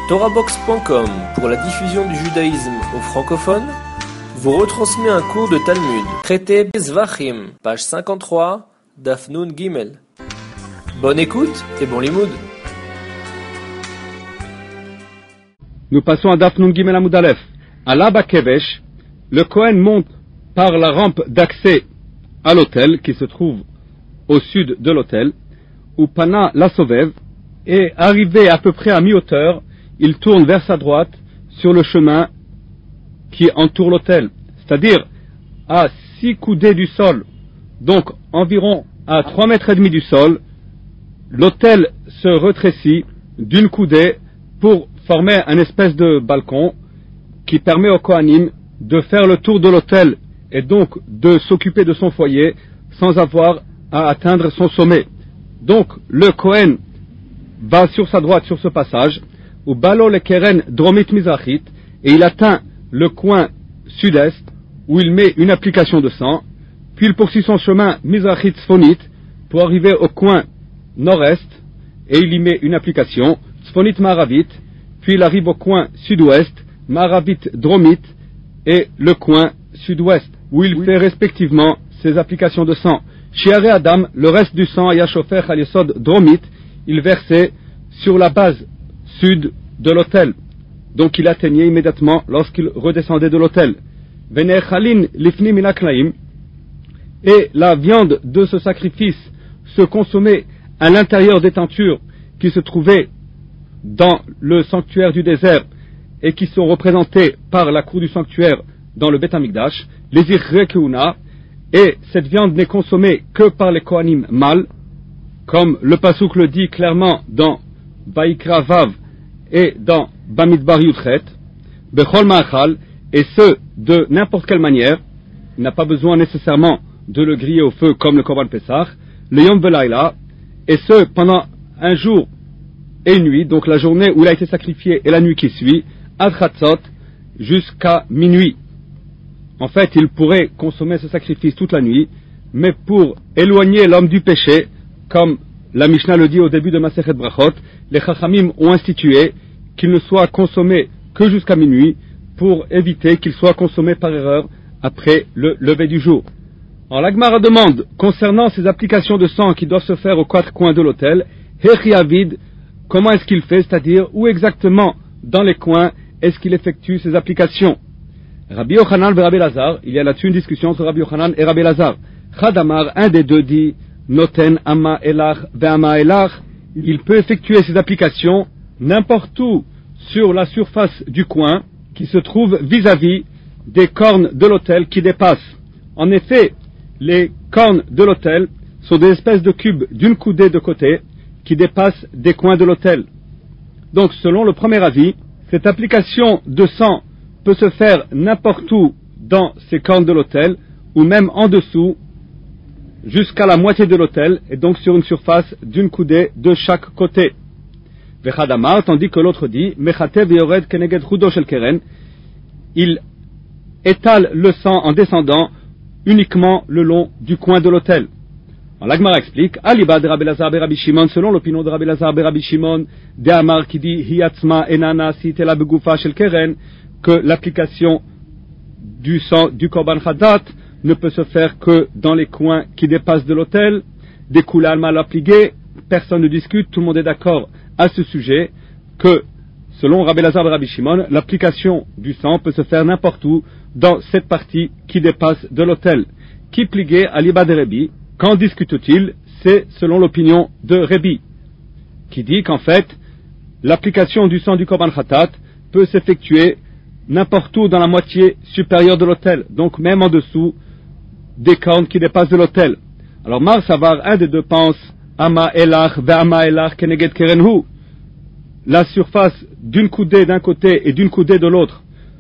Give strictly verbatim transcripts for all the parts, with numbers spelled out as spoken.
Torahbox point com, pour la diffusion du judaïsme aux francophones, vous retransmet un cours de Talmud, traité Zvachim, page cinquante-trois, Daf Nun Gimel. Bonne écoute et bon limoud. Nous passons à Daf Nun Gimel Amud Aleph. À l'Aba Kevesh, le Kohen monte par la rampe d'accès à l'autel qui se trouve au sud de l'autel, où Pana la Sovev, et arrivé à peu près à mi-hauteur, il tourne vers sa droite sur le chemin qui entoure l'autel, c'est-à-dire à six coudées du sol, donc environ à trois mètres et demi du sol. L'autel se rétrécit d'une coudée pour former un espèce de balcon qui permet au Kohanim de faire le tour de l'autel et donc de s'occuper de son foyer sans avoir à atteindre son sommet. Donc le Kohen va sur sa droite sur ce passage, ou Balo le Keren Dromit Mizrachit, et il atteint le coin sud-est où il met une application de sang, puis il poursuit son chemin Mizrachit Sfonit pour arriver au coin nord-est et il y met une application Sfonit Maravit, puis il arrive au coin sud-ouest Maravit Dromit et le coin sud-ouest où il fait respectivement ses applications de sang. Shiare Adam, le reste du sang Yashofer al Yesod Dromit, il versait sur la base sud de l'autel. Donc il atteignait immédiatement lorsqu'il redescendait de l'autel. Venerchalin lifni minaklaim, et la viande de ce sacrifice se consommait à l'intérieur des tentures qui se trouvaient dans le sanctuaire du désert et qui sont représentées par la cour du sanctuaire dans le Beth Amikdash, les irrekeuna, et cette viande n'est consommée que par les Kohanim mâles, comme le Pasuk le dit clairement dans Vaikra Vav et dans Bamidbar Yutchet, Bechol Ma'achal, et ce, de n'importe quelle manière. Il n'a pas besoin nécessairement de le griller au feu comme le Korban Pesach, le Yom Velaila, et ce, pendant un jour et une nuit, donc la journée où il a été sacrifié et la nuit qui suit, Ad Chatzot, jusqu'à minuit. En fait, il pourrait consommer ce sacrifice toute la nuit, mais pour éloigner l'homme du péché, comme la Mishnah le dit au début de Masechet Brachot, les Chachamim ont institué qu'il ne soit consommé que jusqu'à minuit pour éviter qu'il soit consommé par erreur après le lever du jour. Alors l'Agmara demande, concernant ces applications de sang qui doivent se faire aux quatre coins de l'autel, Hechiavid, comment est-ce qu'il fait, c'est-à-dire où exactement dans les coins est-ce qu'il effectue ces applications? Rabbi Yochanan et Rabbi Lazar, il y a là-dessus une discussion entre Rabbi Yochanan et Rabbi Lazar. Chadamar, un des deux dit, Noten Ama Elach Ve'ama Elach, il peut effectuer ces applications n'importe où sur la surface du coin qui se trouve vis-à-vis des cornes de l'autel qui dépassent. En effet, les cornes de l'autel sont des espèces de cubes d'une coudée de côté qui dépassent des coins de l'autel. Donc, selon le premier avis, cette application de sang peut se faire n'importe où dans ces cornes de l'autel ou même en dessous jusqu'à la moitié de l'autel, et donc sur une surface d'une coudée de chaque côté. Vechadamar, tandis que l'autre dit, Mechatev yored keneged chudo shel keren, il étale le sang en descendant uniquement le long du coin de l'autel. L'Agmara explique, Alibad Rabbi Lazar be Rabbi Shimon, selon l'opinion de Rabbi Lazar be Rabbi Shimon, de Amar qui dit, Hiyatzma enana sitela begufa shel keren, que l'application du sang du Korban Chatat ne peut se faire que dans les coins qui dépassent de l'autel. Des Koulan mal appliqués, personne ne discute, tout le monde est d'accord à ce sujet, que selon Rabbi Lazar et Rabbi Shimon, l'application du sang peut se faire n'importe où dans cette partie qui dépasse de l'autel. Qui pliguait à l'Iba de Rebi, qu'en discute-t-il? C'est selon l'opinion de Rebi, qui dit qu'en fait, l'application du sang du Korban Chatat peut s'effectuer n'importe où dans la moitié supérieure de l'autel, donc même en dessous des cornes qui dépassent de l'autel. Alors Mar Savar, un des deux pense, Ama Elach Ve'ama Elach Keneged Kerenhu, la surface d'une coudée d'un côté et d'une coudée de l'autre,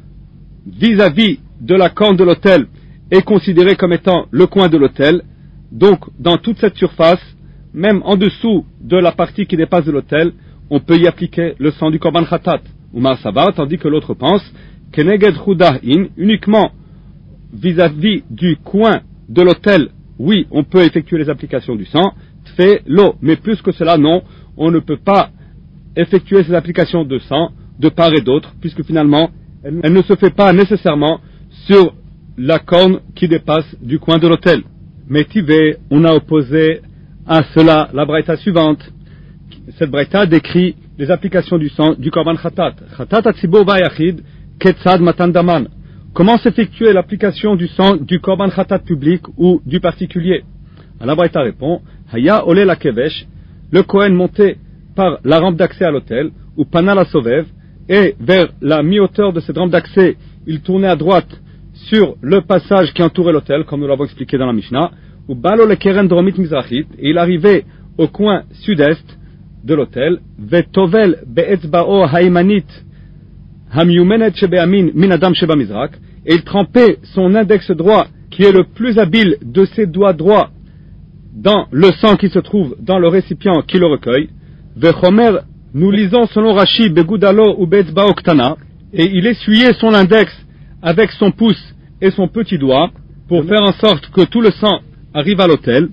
vis-à-vis de la corne de l'autel, est considérée comme étant le coin de l'autel. Donc dans toute cette surface, même en dessous de la partie qui dépasse de l'autel, on peut y appliquer le sang du Korban Chatat. Ou Mar Savar, tandis que l'autre pense, Keneged Chudahin, uniquement vis-à-vis du coin de l'autel, oui, on peut effectuer les applications du sang, tfé l'eau, mais plus que cela, non, on ne peut pas effectuer ces applications de sang de part et d'autre, puisque finalement, elle, elle ne se fait pas nécessairement sur la corne qui dépasse du coin de l'autel. Mais Tivé, on a opposé à cela la braïta suivante. Cette braïta décrit les applications du sang du korban khatat. Khatat atzibur va'yachid ketzad matan daman. Comment s'effectuer l'application du sang du korban khatat public ou du particulier? La braïta répond, Haya ole la kevesh, le Kohen montait par la rampe d'accès à l'autel, ou pana la sovev, et vers la mi-hauteur de cette rampe d'accès, il tournait à droite sur le passage qui entourait l'autel, comme nous l'avons expliqué dans la Mishnah, ou balo le keren dromit mizrachit, et il arrivait au coin sud-est de l'autel, vetovel be'etzba'o haimanit hamyumenet shebe'amin min adam sheba mizrak, et il trempait son index droit, qui est le plus habile de ses doigts droits, dans le sang qui se trouve dans le récipient qui le recueille. Vechomer, nous lisons selon Rashi, Begudalo ou Betzbao Ktana, et il essuyait son index avec son pouce et son petit doigt pour faire en sorte que tout le sang arrive à l'autel.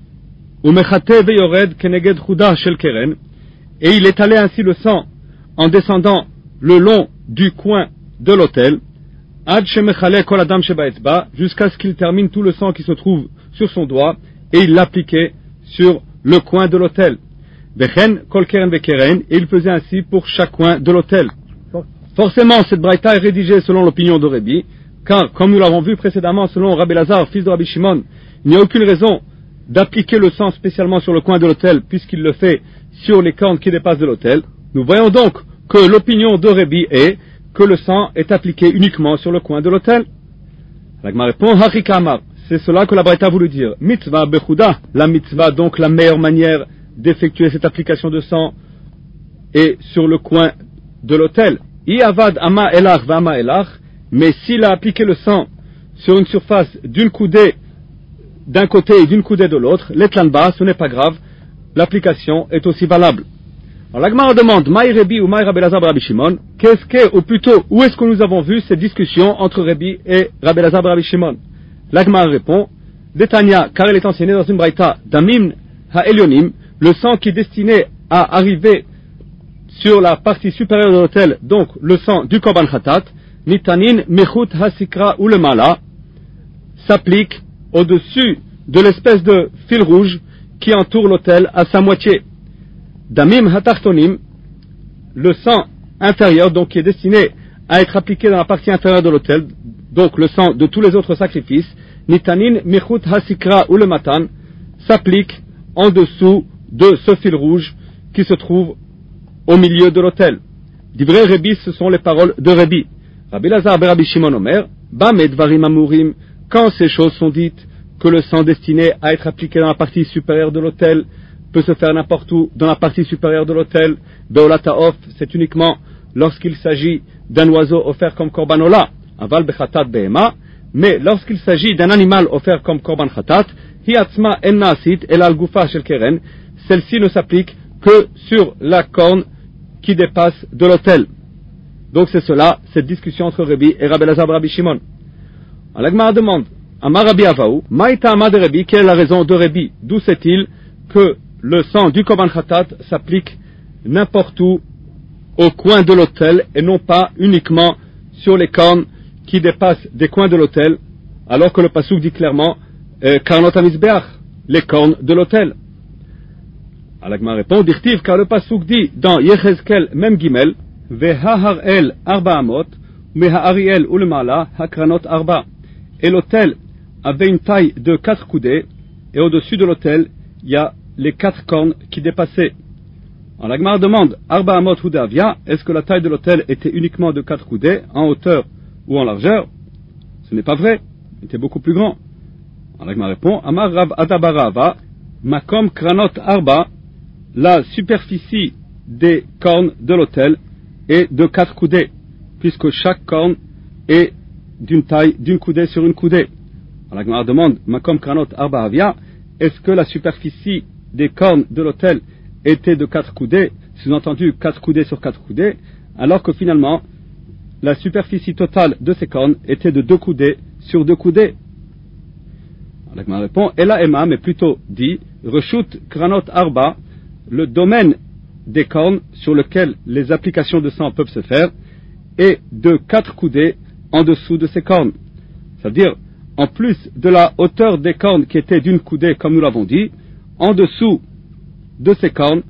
Umechate veyored keneged chuda shel keren, et il étalait ainsi le sang en descendant le long du coin de l'autel, ad shemechale kol adam sheba etzba, jusqu'à ce qu'il termine tout le sang qui se trouve sur son doigt, et il l'appliquait sur le coin de l'autel. Vechen kol keren vekeren, et il faisait ainsi pour chaque coin de l'autel. Forcément, cette braïta est rédigée selon l'opinion de Rabbi, car, comme nous l'avons vu précédemment, selon Rabbi Lazar, fils de Rabbi Shimon, il n'y a aucune raison d'appliquer le sang spécialement sur le coin de l'autel, puisqu'il le fait sur les cornes qui dépassent de l'autel. Nous voyons donc que l'opinion de Rabbi est que le sang est appliqué uniquement sur le coin de l'autel. L'Agma répond, Harika Amar. C'est cela que la braïta a voulu dire. Mitzvah bechuda, la mitzvah, donc la meilleure manière d'effectuer cette application de sang est sur le coin de l'autel. I avad ama elach va ama elach, mais s'il a appliqué le sang sur une surface d'une coudée d'un côté et d'une coudée de l'autre, l'etlanba, ce n'est pas grave, l'application est aussi valable. Alors l'Agma demande, Maï Rebi ou Maï Rabbi Lazar Rabbi Shimon, qu'est-ce que, ou plutôt, où est-ce que nous avons vu cette discussion entre Rebi et Rabbi Lazar Rabbi Shimon? L'Agma répond, Détania, car elle est enseignée dans une braïta, Damim ha-elyonim, le sang qui est destiné à arriver sur la partie supérieure de l'autel, donc le sang du korban khatat, Nitanin mechut hasikra ou le mala, s'applique au-dessus de l'espèce de fil rouge qui entoure l'autel à sa moitié. Damim hatartonim, le sang inférieur, donc qui est destiné à être appliqué dans la partie inférieure de l'autel, donc le sang de tous les autres sacrifices, Nitanin mechut hasikra ou le matan, s'applique en dessous de ce fil rouge qui se trouve au milieu de l'autel. Divrei Rebi, ce sont les paroles de Rebi. Rabbi Lazar be Rabbi Shimon Omer, Bame dvarim amurim, quand ces choses sont dites, que le sang destiné à être appliqué dans la partie supérieure de l'autel peut se faire n'importe où dans la partie supérieure de l'autel, Beolataof, c'est uniquement lorsqu'il s'agit d'un oiseau offert comme korbanola, aval bechatat behema, mais lorsqu'il s'agit d'un animal offert comme korban khatat, hi atzma en naasit el al gufa shel keren, celle-ci ne s'applique que sur la corne qui dépasse de l'autel. Donc c'est cela, cette discussion entre Rabbi et Rabbi Lazar Rabbi Shimon. Alors l'Agma demande, Amar Rabbi Avaou, Maïta Amar de Rabbi, quelle est la raison de Rabbi? D'où sait-il que le sang du korban khatat s'applique n'importe où au coin de l'autel et non pas uniquement sur les cornes qui dépassent des coins de l'autel, alors que le pasuk dit clairement Karnot hamizbeach, les cornes de l'autel. Alagma répond, Dirtiv, car le pasuk dit dans Yechezkel Mem Gimel, Vehaharel Arba Amot, Meha'ariel Ulmala, Hakranot Arba. Et l'autel avait une taille de quatre coudées, et au-dessus de l'autel, il y a les quatre cornes qui dépassaient. Alors l'Agma demande, Arba Amot Hudavia, est-ce que la taille de l'autel était uniquement de quatre coudées, en hauteur ou en largeur? Ce n'est pas vrai, il était beaucoup plus grand. Alors l'Agma répond, Amar Rav Adabarava, Makom Kranot Arba, la superficie des cornes de l'autel est de quatre coudées, puisque chaque corne est d'une taille d'une coudée sur une coudée. Alors la Gemara demande, Makom Kranot Arba Avia, est-ce que la superficie des cornes de l'autel était de quatre coudées, sous-entendu quatre coudées sur quatre coudées, alors que finalement la superficie totale de ces cornes était de deux coudées sur deux coudées. Alors la Gemara répond, Ela Ema, mais plutôt dit, Reshut Kranot Arba, le domaine des cornes sur lesquelles les applications de sang peuvent se faire et de quatre coudées en dessous de ces cornes. C'est-à-dire, en plus de la hauteur des cornes qui était d'une coudée, comme nous l'avons dit, en dessous de ces cornes,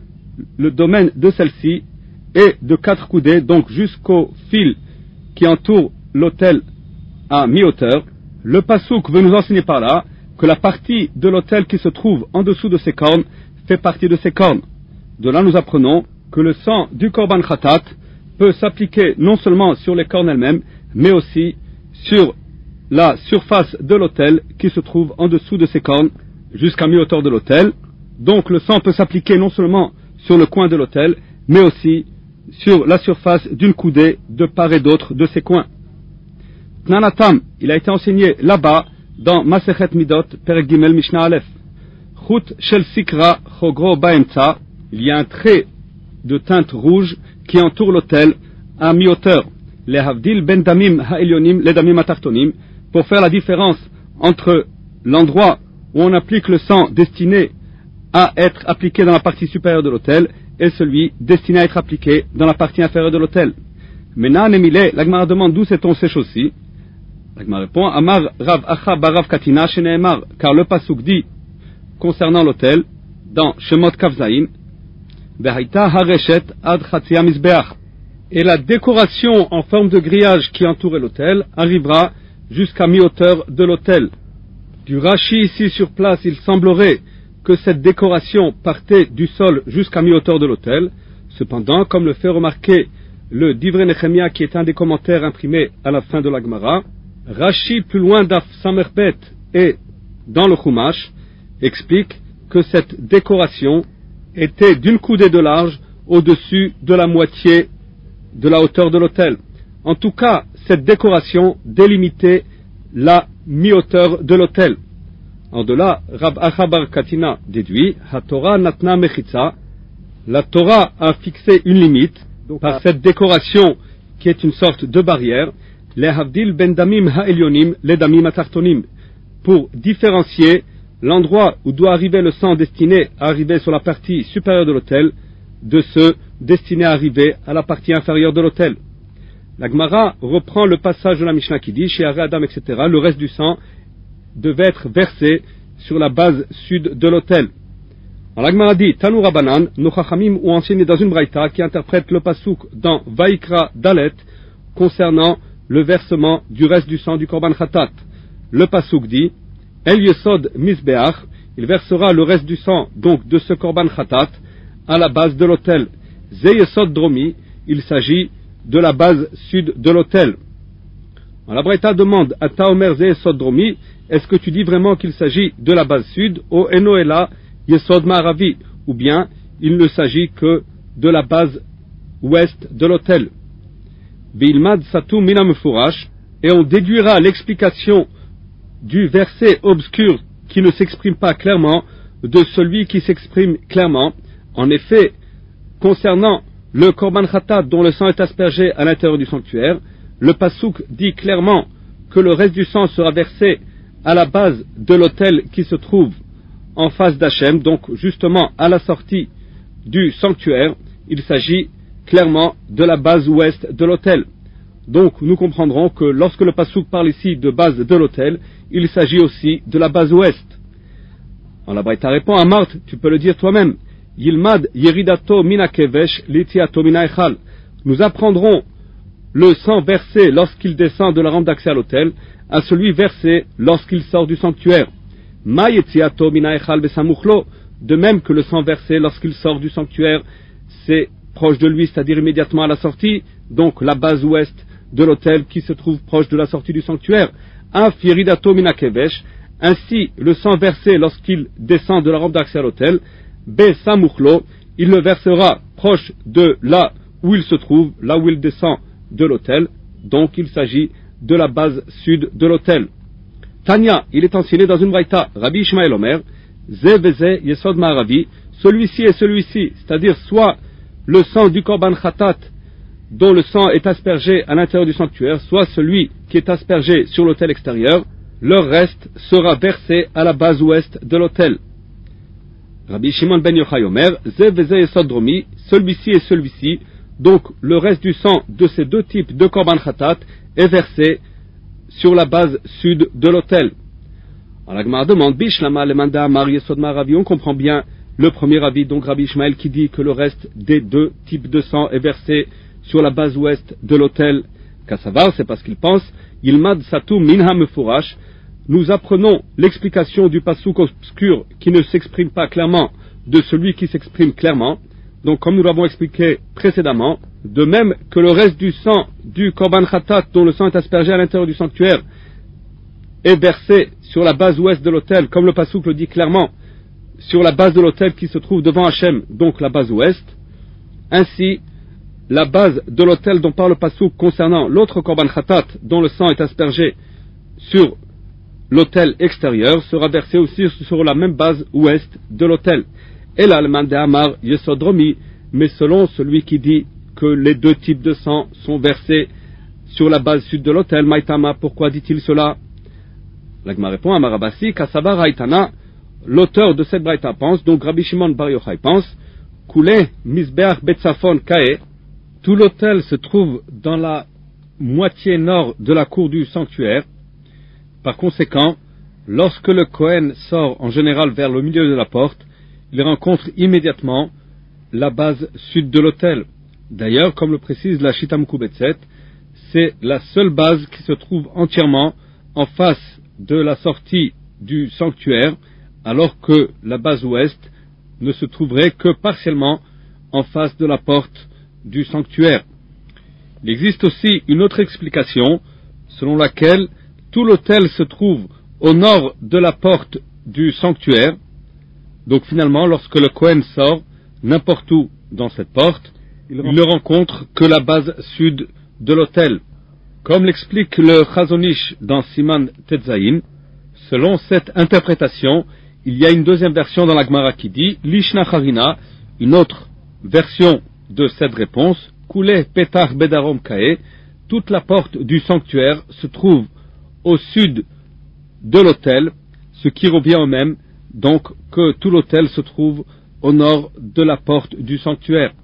le domaine de celle-ci est de quatre coudées, donc jusqu'au fil qui entoure l'autel à mi-hauteur. Le pasouk veut nous enseigner par là que la partie de l'autel qui se trouve en dessous de ces cornes fait partie de ces cornes. De là, nous apprenons que le sang du korban khatat peut s'appliquer non seulement sur les cornes elles-mêmes, mais aussi sur la surface de l'autel qui se trouve en dessous de ces cornes jusqu'à mi-hauteur de l'autel. Donc le sang peut s'appliquer non seulement sur le coin de l'autel, mais aussi sur la surface d'une coudée de part et d'autre de ces coins. Tnanatam, il a été enseigné là-bas dans Masechet Midot, Perek Gimel Mishnah Aleph. Chut shel sikra chogro baemtsa, il y a un trait de teinte rouge qui entoure l'autel à mi-hauteur. Les havdil ben damim ha'elyonim les damim atartonim, pour faire la différence entre l'endroit où on applique le sang destiné à être appliqué dans la partie supérieure de l'autel et celui destiné à être appliqué dans la partie inférieure de l'autel. Maintenant, Nemile, l'Agmara demande d'où sait-on ces choses-ci. L'Agmara répond, Amar Rav Acha Barav Katina Sheneemar, car le pasuk dit concernant l'autel dans Shemot Kavzaïn, Behaita Hareshet Ad Chatzia Mizbeach, et la décoration en forme de grillage qui entourait l'autel arrivera jusqu'à mi-hauteur de l'autel. Du Rashi ici sur place, il semblerait que cette décoration partait du sol jusqu'à mi-hauteur de l'autel. Cependant, comme le fait remarquer le Divrei Nechemia, qui est un des commentaires imprimés à la fin de la Gemara, Rashi, plus loin d'Af Samerbet et dans le Chumash, explique que cette décoration était d'une coudée de large au-dessus de la moitié de la hauteur de l'autel. En tout cas, cette décoration délimitait la mi-hauteur de l'autel. En de là, Rab Acha bar Katina déduit, HaTorah natna mechitza, la Torah a fixé une limite par cette décoration qui est une sorte de barrière, les havdil ben damim ha'elyonim, les damim atartonim, pour différencier l'endroit où doit arriver le sang destiné à arriver sur la partie supérieure de l'autel de ceux destinés à arriver à la partie inférieure de l'autel. La Gemara reprend le passage de la Mishnah qui dit, chez Aré Adam, et cetera, le reste du sang devait être versé sur la base sud de l'autel. Alors la Gemara dit, Tanu Rabbanan, nos Chachamim ont enseigné dans une braïta qui interprète le pasuk dans Vaikra Dalet concernant le versement du reste du sang du korban khatat. Le pasuk dit, El Yesod Mizbeach, il versera le reste du sang donc de ce korban khatat à la base de l'autel. Ze Yesod Dromi, il s'agit de la base sud de l'autel. La Braïta demande à Taomer Ze Yesod Dromi, est-ce que tu dis vraiment qu'il s'agit de la base sud, ou Enoela Yesod Ma'aravi, ou bien il ne s'agit que de la base ouest de l'autel. Bilmad Satu Mina Mefurash, et on déduira l'explication du verset obscur qui ne s'exprime pas clairement de celui qui s'exprime clairement. En effet, concernant le korban khatat dont le sang est aspergé à l'intérieur du sanctuaire, le pasuk dit clairement que le reste du sang sera versé à la base de l'autel qui se trouve en face d'Hachem, donc justement à la sortie du sanctuaire. Il s'agit clairement de la base ouest de l'autel. Donc nous comprendrons que lorsque le pasuk parle ici de base de l'autel, il s'agit aussi de la base ouest. En la Braïta répond à Marthe, tu peux le dire toi-même, Yilmad yeridato mina kevesh litiato mina echal. Nous apprendrons le sang versé lorsqu'il descend de la rampe d'accès à l'autel à celui versé lorsqu'il sort du sanctuaire. Ma yetiato mina echal besamuchlo, de même que le sang versé lorsqu'il sort du sanctuaire, c'est proche de lui, c'est-à-dire immédiatement à la sortie, donc la base ouest de l'autel qui se trouve proche de la sortie du sanctuaire. Af yeridato mina kevesh, ainsi le sang versé lorsqu'il descend de la rampe d'accès à l'autel, Be Samuchlo, il le versera proche de là où il se trouve, là où il descend de l'autel, donc il s'agit de la base sud de l'autel. Tanya, il est enseigné dans une braïta, Rabbi Ishmael Omer, Ze veze Yesod Ma'aravi, celui-ci et celui-ci, c'est-à-dire soit le sang du korban khatat dont le sang est aspergé à l'intérieur du sanctuaire, soit celui qui est aspergé sur l'autel extérieur, leur reste sera versé à la base ouest de l'autel. Rabbi Shimon ben Yochai Omer, Ze veze yesod dromi, celui-ci et celui-ci, donc le reste du sang de ces deux types de korban khatat est versé sur la base sud de l'autel. Alors la Gemara demande, Bishlama le manda amar yesod ma'aravi, on comprend bien le premier avis, donc Rabbi Ishmael qui dit que le reste des deux types de sang est versé sur la base ouest de l'autel. Kassavar, c'est parce qu'il pense, Yilmad Satu Minha Mefurash, nous apprenons l'explication du passouk obscur qui ne s'exprime pas clairement de celui qui s'exprime clairement. Donc comme nous l'avons expliqué précédemment, de même que le reste du sang du korban khatat dont le sang est aspergé à l'intérieur du sanctuaire est versé sur la base ouest de l'autel, comme le passouk le dit clairement, sur la base de l'autel qui se trouve devant Hachem, donc la base ouest, ainsi la base de l'autel dont parle le passouk concernant l'autre korban khatat dont le sang est aspergé sur l'autel extérieur sera versé aussi sur la même base ouest de l'autel. Et là, le mandé amar yesodromi, mais selon celui qui dit que les deux types de sang sont versés sur la base sud de l'autel, maïtama, pourquoi dit-il cela? L'agma répond à Marabasi, Kassavar Haïtana, l'auteur de cette braïta pense, donc Rabbi Shimon bar Yochai pense, Koulé Misbeach Betzafon Kae, tout l'autel se trouve dans la moitié nord de la cour du sanctuaire. Par conséquent, lorsque le Kohen sort en général vers le milieu de la porte, il rencontre immédiatement la base sud de l'autel. D'ailleurs, comme le précise la Shita Mekubetset, c'est la seule base qui se trouve entièrement en face de la sortie du sanctuaire, alors que la base ouest ne se trouverait que partiellement en face de la porte du sanctuaire. Il existe aussi une autre explication, selon laquelle tout l'autel se trouve au nord de la porte du sanctuaire. Donc finalement, lorsque le Kohen sort n'importe où dans cette porte, il ne rencontre que la base sud de l'autel. Comme l'explique le Chazonish dans Siman Tetzaïn, selon cette interprétation, il y a une deuxième version dans la Gemara qui dit Lishna Charina, une autre version de cette réponse, Koulé Petach Bedarom Kae, toute la porte du sanctuaire se trouve au sud de l'autel, ce qui revient au même, donc que tout l'autel se trouve au nord de la porte du sanctuaire.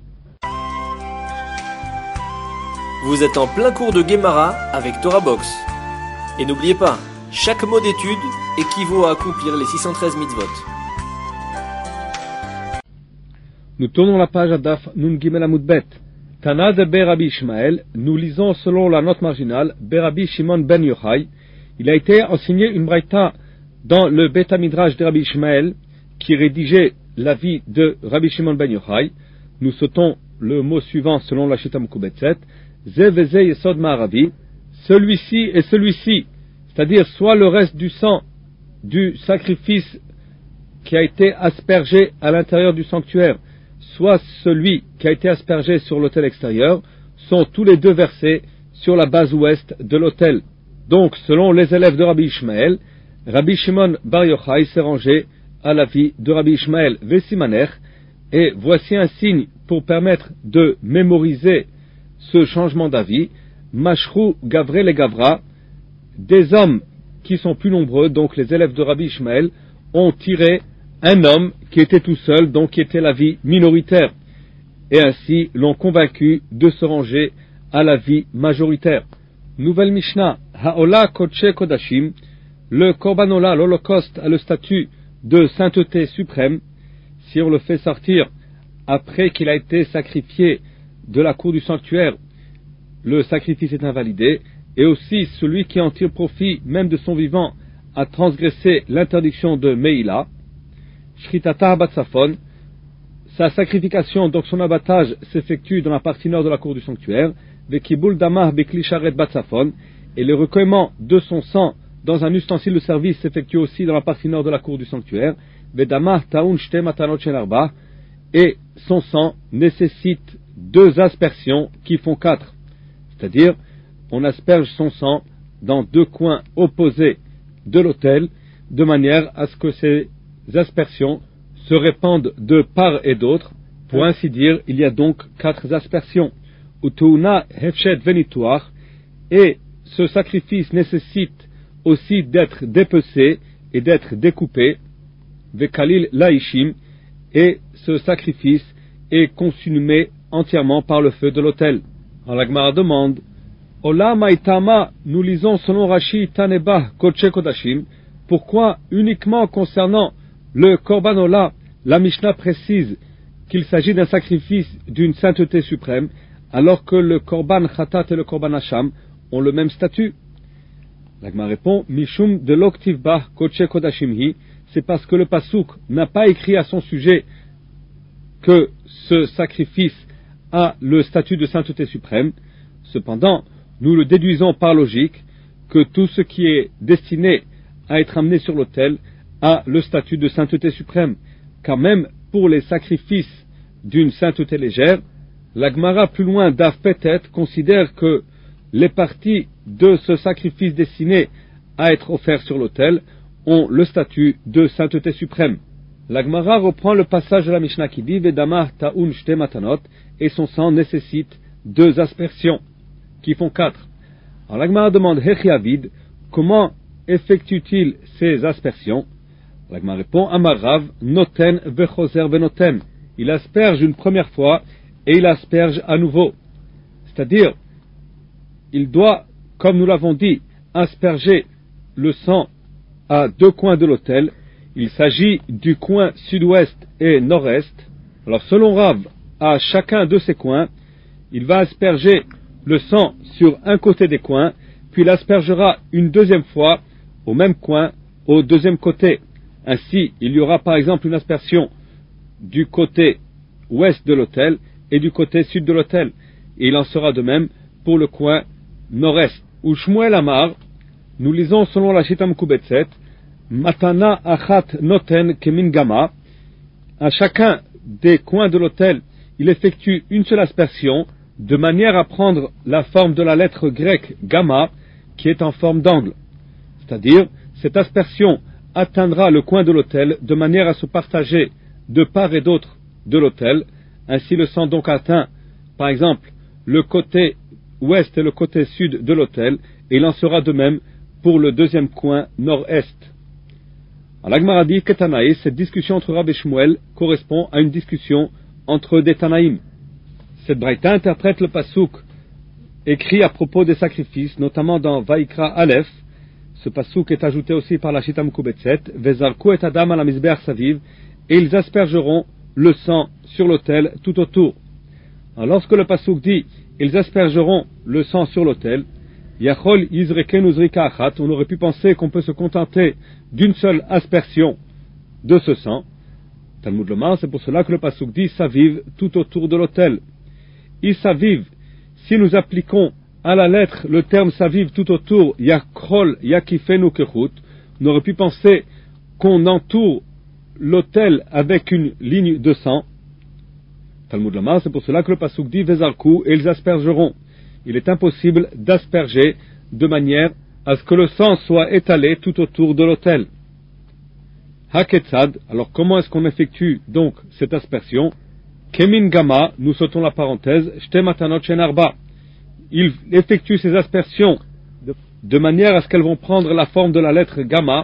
Vous êtes en plein cours de Gemara avec Torah Box. Et n'oubliez pas, chaque mot d'étude équivaut à accomplir les six cent treize mitzvot. Nous tournons la page à Daf Nun Gimel Amud Bet. Tana de Berabi Ishmael, nous lisons selon la note marginale Berabi Shimon ben Yochai. Il a été enseigné une braïta dans le Beth Midrash de Rabbi Ishmael qui rédigeait l'avis de Rabbi Shimon ben Yochai. Nous sautons le mot suivant selon la Shita Mekubetset. Ze veze yesod ma'aravi, celui-ci et celui-ci, c'est-à-dire soit le reste du sang du sacrifice qui a été aspergé à l'intérieur du sanctuaire, soit celui qui a été aspergé sur l'autel extérieur, sont tous les deux versés sur la base ouest de l'autel. Donc, selon les élèves de Rabbi Ishmael, Rabbi Shimon bar Yochai s'est rangé à l'avis de Rabbi Ishmael Vesimaner, et voici un signe pour permettre de mémoriser ce changement d'avis. Mashrou Gavre le Gavra, des hommes qui sont plus nombreux, donc les élèves de Rabbi Ishmael, ont tiré un homme qui était tout seul, donc qui était l'avis minoritaire, et ainsi l'ont convaincu de se ranger à l'avis majoritaire. Nouvelle Mishnah, Ha'ola Kodshe Kodashim, le Korban Ola, l'Holocauste, a le statut de sainteté suprême. Si on le fait sortir après qu'il a été sacrifié de la cour du sanctuaire, le sacrifice est invalidé, et aussi celui qui en tire profit, même de son vivant, a transgressé l'interdiction de Meïla. Shritata Batsafon, sa sacrification, donc son abattage, s'effectue dans la partie nord de la cour du sanctuaire. Vekibul Damah Bekli Sharet Batsafon, et le recueillement de son sang dans un ustensile de service s'effectue aussi dans la partie nord de la cour du sanctuaire. Vedamah Taun Shte Matanot Shel Arba, et son sang nécessite deux aspersions qui font quatre. C'est-à-dire, on asperge son sang dans deux coins opposés de l'autel, de manière à ce que ces aspersions se répandent de part et d'autre. Pour ainsi dire, il y a donc quatre aspersions. Utuuna hefshet venituach, et ce sacrifice nécessite aussi d'être dépecé et d'être découpé. Vekalil laishim, et ce sacrifice est consumé entièrement par le feu de l'autel. Alors la Gemara demande, Ola Maïtama, nous lisons selon Rashi Taneba Kodesh Kodashim, pourquoi uniquement concernant le Korban Ola, la Mishnah précise qu'il s'agit d'un sacrifice d'une sainteté suprême, alors que le Korban Khatat et le Korban Hasham ont le même statut? La Gemara répond, Mishum de l'Oktiv Bah Kodesh Kodashim hi, c'est parce que le Pasuk n'a pas écrit à son sujet que ce sacrifice a le statut de sainteté suprême. Cependant, nous le déduisons par logique que tout ce qui est destiné à être amené sur l'autel a le statut de sainteté suprême, car même pour les sacrifices d'une sainteté légère, la Gemara plus loin d'Av Petet considère que les parties de ce sacrifice destiné à être offert sur l'autel ont le statut de sainteté suprême. La Gemara reprend le passage de la Mishnah qui dit Vedamah ta'un shte matanot, et son sang nécessite deux aspersions qui font quatre. Alors la Gemara demande Hechi Avid, comment effectue-t-il ces aspersions? La Gemara répond Amar Rav noten vechoser venoten, il asperge une première fois et il asperge à nouveau, c'est-à-dire il doit, comme nous l'avons dit, asperger le sang à deux coins de l'autel. Il s'agit du coin sud-ouest et nord-est. Alors selon Rav, à chacun de ces coins, il va asperger le sang sur un côté des coins, puis il aspergera une deuxième fois au même coin, au deuxième côté. Ainsi, il y aura par exemple une aspersion du côté ouest de l'autel et du côté sud de l'autel. Et il en sera de même pour le coin nord-est. Ou Shmuel Amar, nous lisons selon la Shita Mekubetset, Matana achat noten kemin gama, à chacun des coins de l'autel, il effectue une seule aspersion, de manière à prendre la forme de la lettre grecque gamma, qui est en forme d'angle. C'est-à-dire, cette aspersion atteindra le coin de l'autel de manière à se partager de part et d'autre de l'autel. Ainsi, le sang donc atteint, par exemple, le côté ouest et le côté sud de l'autel, et il en sera de même pour le deuxième coin nord-est. Alors la Gemara dit que Tanaï, cette discussion entre Rav et Shmuel correspond à une discussion entre des Tanaïm. Cette braïta interprète le pasuk écrit à propos des sacrifices, notamment dans Vaikra Aleph. Ce pasuk est ajouté aussi par la Shita Mekubetset, Vezarku et Adam à la Mizbeach Saviv, et ils aspergeront le sang sur l'autel tout autour. Alors lorsque le pasuk dit ils aspergeront le sang sur l'autel, Yachol Yizreken Uzrika Achat, on aurait pu penser qu'on peut se contenter d'une seule aspersion de ce sang. Talmud Lomar, c'est pour cela que le pasuk dit Saviv tout autour de l'autel. Isaviv, si nous appliquons à la lettre le terme Saviv tout autour, Yakrol Yakifenu Kechut, on aurait pu penser qu'on entoure l'autel avec une ligne de sang. Talmud Lomar, c'est pour cela que le pasuk dit Vezarku, et ils aspergeront. Il est impossible d'asperger de manière à ce que le sang soit étalé tout autour de l'autel. Haketzad, alors comment est-ce qu'on effectue donc cette aspersion? Kemin Gama, nous sautons la parenthèse, Shte Matanot Shenarba. Il effectue ces aspersions de, de manière à ce qu'elles vont prendre la forme de la lettre Gamma.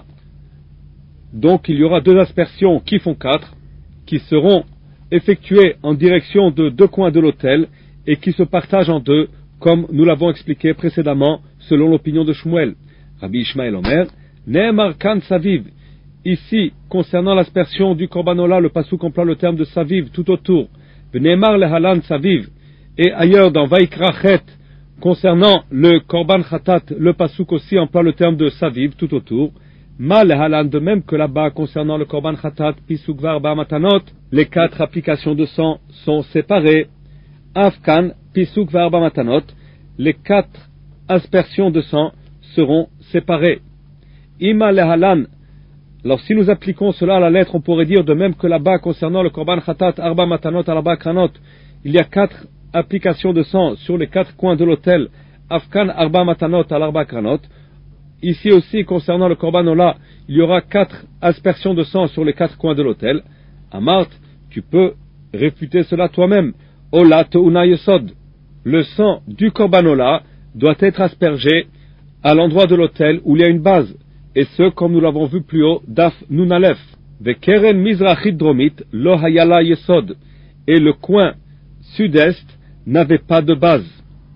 Donc il y aura deux aspersions qui font quatre, qui seront effectuées en direction de deux coins de l'autel et qui se partagent en deux, comme nous l'avons expliqué précédemment, selon l'opinion de Shmuel. Rabbi Ishmael Omer, Ne'emar kan saviv. Ici, concernant l'aspersion du Korban Ola, le pasuk emploie le terme de saviv tout autour. Ne'emar lehalan saviv. Et ailleurs, dans Vaikra Chet, concernant le Korban Khatat, le pasuk aussi emploie le terme de saviv tout autour. Ma lehalan, de même que là-bas, concernant le Korban Khatat, pisuk varba matanot, les quatre applications de sang sont séparées. Afkan, pisuk varba matanot, les quatre aspersions de sang seront séparées. Ima lehalan, alors si nous appliquons cela à la lettre, on pourrait dire de même que là-bas, concernant le Korban Khatat, arba matanot, arba kranot, il y a quatre applications de sang sur les quatre coins de l'autel. Afkan, arba matanot, arba kranot. Ici aussi, concernant le Korban Ola, il y aura quatre aspersions de sang sur les quatre coins de l'autel. Amart, tu peux réfuter cela toi-même. Ola teuna yesod. Le sang du Korban Ola doit être aspergé à l'endroit de l'autel où il y a une base. Et ce, comme nous l'avons vu plus haut, Daf Nun Aleph. Vekeren mizrachit dromit lo hayala yesod. Et le coin sud-est n'avait pas de base.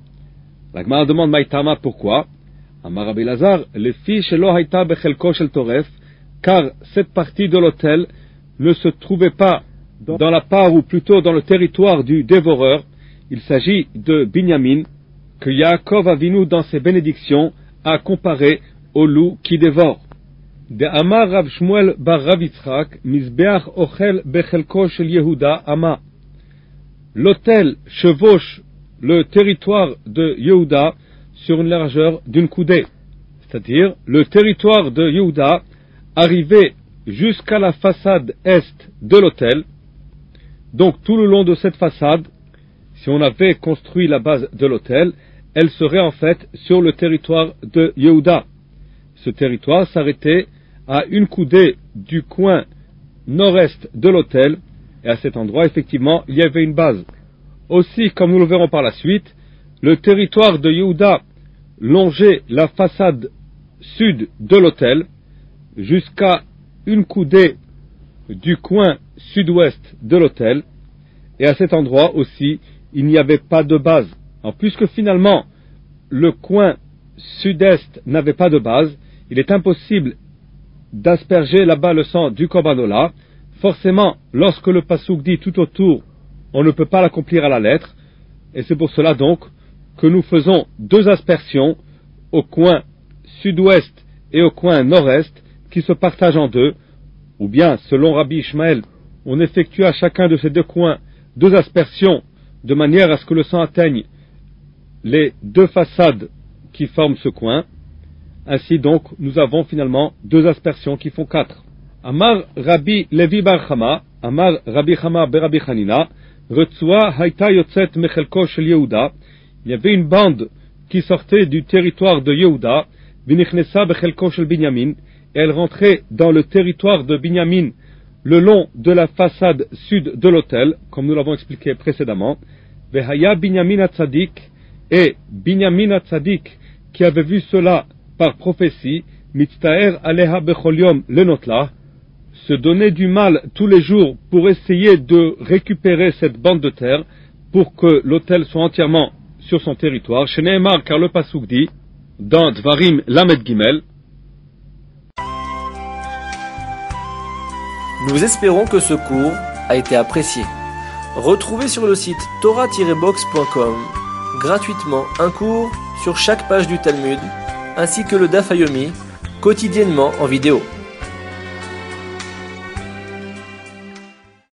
La Gemara demande Maïtama pourquoi. Amar Rabbi Lazar, le fils lo hayta bechelko shel toref, car cette partie de l'autel ne se trouvait pas dans la part ou plutôt dans le territoire du dévoreur. Il s'agit de Binyamin, que Yaakov Avinu dans ses bénédictions a comparé au loup qui dévore. De Amar Rav Shmuel bar Rav Yitzchak, Mizbeach ochel bechelko shel Yehuda ama. L'autel chevauche le territoire de Yehuda sur une largeur d'une coudée. C'est-à-dire, le territoire de Yehuda arrivait jusqu'à la façade est de l'autel. Donc, tout le long de cette façade, si on avait construit la base de l'autel, elle serait en fait sur le territoire de Yehuda. Ce territoire s'arrêtait à une coudée du coin nord-est de l'autel, et à cet endroit, effectivement, il y avait une base. Aussi, comme nous le verrons par la suite, le territoire de Yehuda longeait la façade sud de l'autel jusqu'à une coudée du coin sud-ouest de l'autel, et à cet endroit aussi, il n'y avait pas de base. Alors, puisque finalement, le coin sud-est n'avait pas de base, il est impossible d'asperger là-bas le sang du Korbanola. Forcément, lorsque le Passouk dit tout autour, on ne peut pas l'accomplir à la lettre, et c'est pour cela donc que nous faisons deux aspersions au coin sud-ouest et au coin nord-est qui se partagent en deux, ou bien, selon Rabbi Ishmael, on effectue à chacun de ces deux coins deux aspersions de manière à ce que le sang atteigne les deux façades qui forment ce coin. Ainsi donc, nous avons finalement deux aspersions qui font quatre. Amar Rabbi Levi bar Chama, Amar Rabbi Chama ber Rabbi Chanina, Retzua hayta yotzet mechelko shel Yehuda. Il y avait une bande qui sortait du territoire de Yehuda, vinichnesa bechelko shel Binyamin, et elle rentrait dans le territoire de Binyamin le long de la façade sud de l'autel, comme nous l'avons expliqué précédemment. Vehaya Binyamin Hatzadik, et Binyamin Hatzadik, qui avait vu cela par prophétie, mitztaer aleha bechol yom lenotla, se donner du mal tous les jours pour essayer de récupérer cette bande de terre pour que l'autel soit entièrement sur son territoire. Chez Nehemar, car le Passouk dit, dans Dvarim Lamed Gimel, nous espérons que ce cours a été apprécié. Retrouvez sur le site torah tiret box point com gratuitement un cours sur chaque page du Talmud, ainsi que le Daf Yomi, quotidiennement en vidéo.